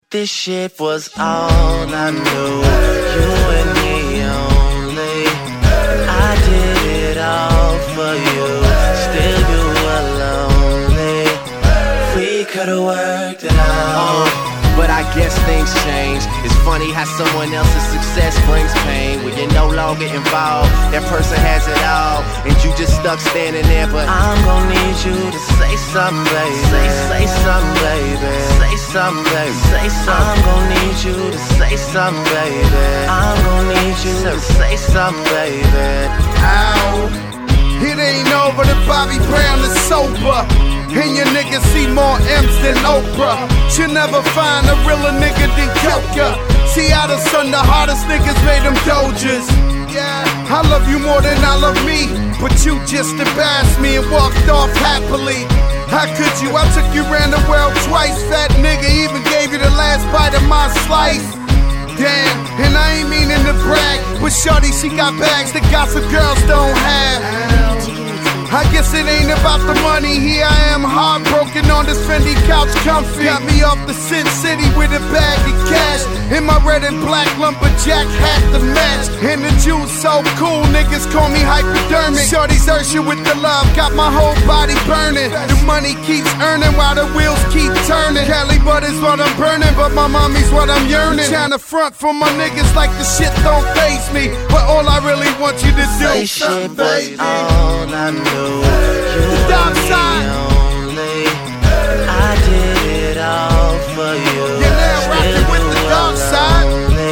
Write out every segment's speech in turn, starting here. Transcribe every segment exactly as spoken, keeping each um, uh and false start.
This shit was all I knew, you and me only. I did it all for you, still you were lonely. We could've worked it out. But I guess things change. It's funny how someone else's success brings pain. When you're no longer involved, that person has it all, and you just stuck standing there. But I'm gon' need you to say something, baby. Say, say something, baby. Say something, baby. Say something. I'm gon' need you to say something, baby. I'm gon' need you to say something, baby. Ow. It ain't over till Bobby Brown is sober, and your niggas see more M's than Oprah. You'll never find a realer nigga than Kelka. See how the son, the hardest niggas made them dojas. Yeah, I love you more than I love me, but you just embarrassed me and walked off happily. How could you? I took you round the world twice. Fat nigga even gave you the last bite of my slice. Damn, and I ain't meaning to brag, but shorty, she got bags that gossip girls don't have. I guess it ain't about the money. Here I am, heartbroken on this Fendi couch, comfy. Got me off the Sin City with a bag of cash, and my red and black lumberjack hat to match. And the juice so cool, niggas call me hypodermic. Shorty's Ursha with the love, got my whole body burning. The money keeps earning while the wheels keep turning. Cali butter's what I'm burning, but my mommy's what I'm yearning. Tryna front for my niggas like the shit don't faze me, but all I really want you to do is shit was all I knew. You the dark side. Only. I did it all for you. You're now rocking with the dark side.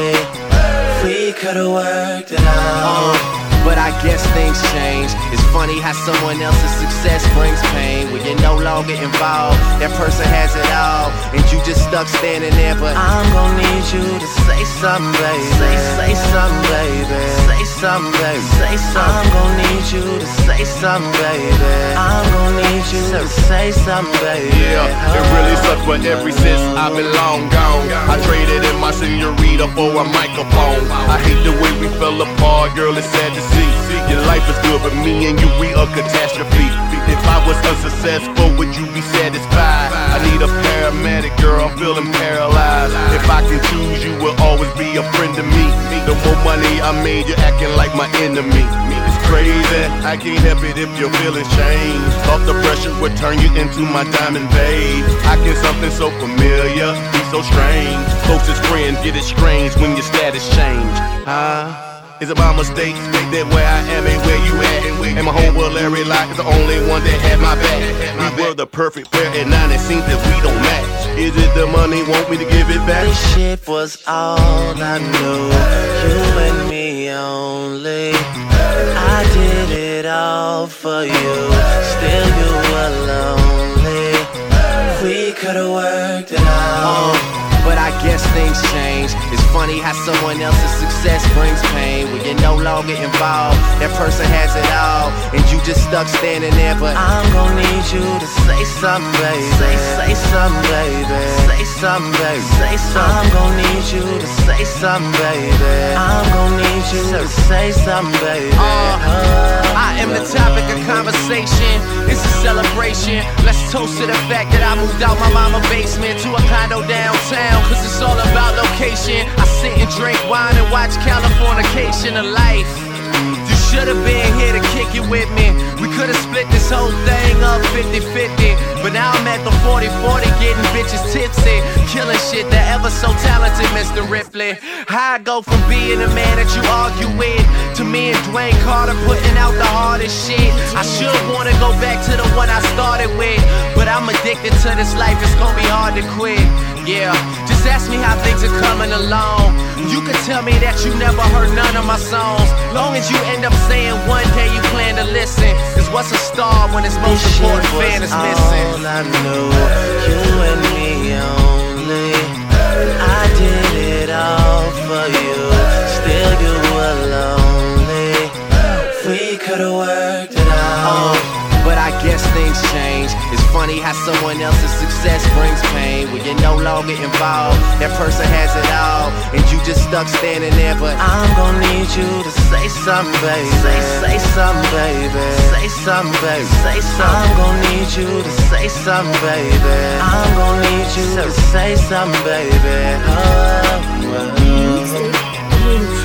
We could've worked it out. But I guess things change. It's funny how someone else's success brings pain. When you're no longer involved, that person has it all, and you just stuck standing there. But I'm gon' need you to say something, baby. Say, say something, baby. Say something, baby. Say something. I'm gon' need you to say something, baby. I'm gon' need you to say something, baby. Yeah, it really sucks, but ever since I've been long gone, I traded in my senorita for a microphone. I hate the way we fell apart, girl, it's sad to see. Your life is good, but me and you, we a catastrophe. If I was unsuccessful, would you be satisfied? I need a paramedic, girl, I'm feeling paralyzed. If I can choose, you will always be a friend to me. The more money I made, you're acting like my enemy. It's crazy, I can't help it if your feelings change. Thought the pressure would turn you into my diamond babe. How can something so familiar be so strange? Closest friends get estranged when your status change. Huh? Is it my mistake that where I am ain't where you at? And my whole world every life is the only one that had my back. We were the perfect pair, and now it seems that we don't match. Is it the money, want me to give it back? This shit was all I knew, you and me only. I did it all for you, still you were lonely. We could've worked it out. But I guess things change. It's funny how someone else's success brings pain. When you're no longer involved, that person has it all, and you just stuck standing there. But I'm gon' need you to say something, baby. Say, say something, baby. Say something, baby. Say something. I'm gon' need you to say something, baby. I'm gon' need you to say something, baby. Uh, I am the topic of conversation. It's a celebration. Let's toast to the fact that I moved out my mama's basement to a condo downtown. Cause it's all about location. I sit and drink wine and watch Californication of life. You should've been here to kick it with me. We could've split this whole thing up fifty fifty. But now I'm at the forty forty getting bitches tipsy, killing shit, the ever so talented Mister Ripley. How I go from being a man that you argue with to me and Dwayne Carter putting out the hardest shit. I should wanna go back to the one I started with, but I'm addicted to this life, it's gonna be hard to quit. Yeah, just ask me how things are coming along. You can tell me that you never heard none of my songs. Long as you end up saying one day you plan to listen. Cause what's a star when its most this important fan is missing? All I knew, you and me only. I did it all for you, still you were lonely. We could've worked it out. But I guess things change. It's funny how someone else's success brings pain. When you're no longer involved. That person has it all, and you just stuck standing there. But I'm gonna need you to say something, baby. Say, say something, baby. Say something, baby. Say something. I'm gonna need you to say something, baby. I'm gonna need you to say something, baby. Oh, oh, oh.